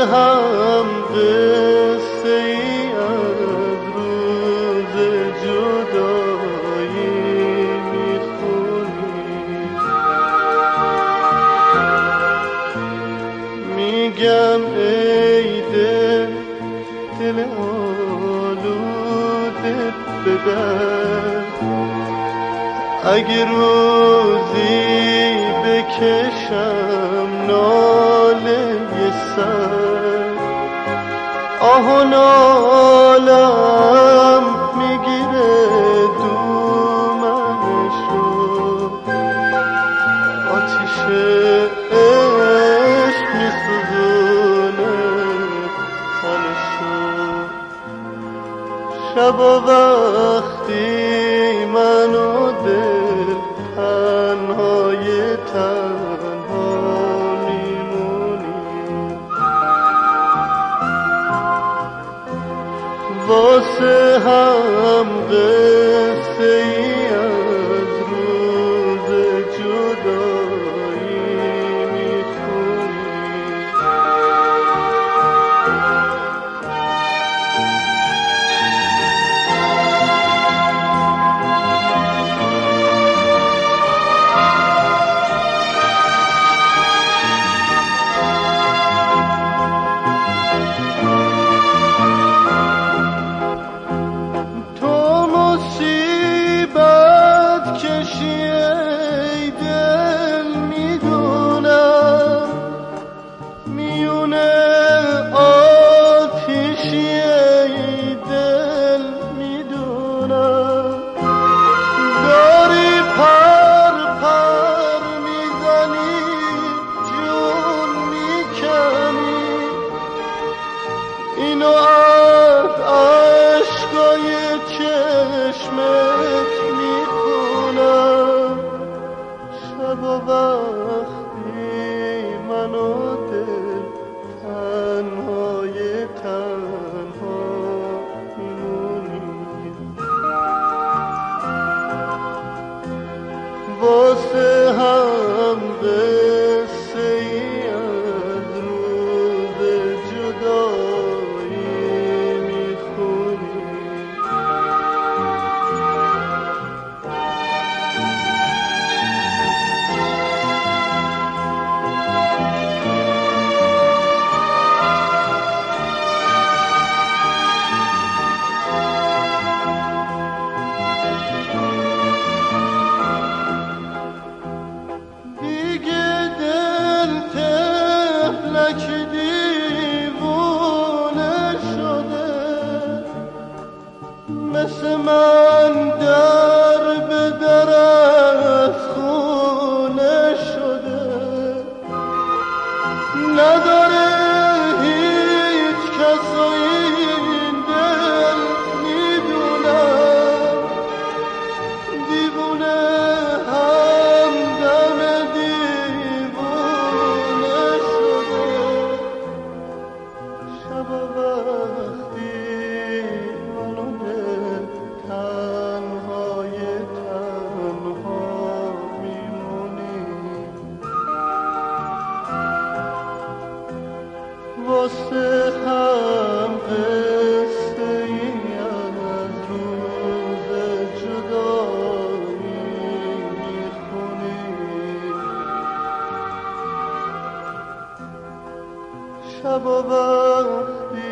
هم قصه ای از روز جدایی میخونی، میگم ای دل آلوده بدر، اگه روزی بکشم ناله سر، آه و نالم میگیره دومنشو، آتیش عشق میسوزونه تنشو. شبا وقتی منو دل تنهای تنها میمونی، واسه هم قصه ای از روز جدایی میخونی. اینو از عشقای چشمت میخونم. شبا وقتی منو دل تنهای تنها میمونی، واسه هم قصه ای از روز جدایی میخونی. مثل من در به در از خونه شده، نداره هیچ کس و این دل میدونم، دیوونه همدم دیوونه شده. شبا وقتی منو تنهای تنها میمونی، واسه هم قصه ای از روز جدایی میخونی. شبا وقتی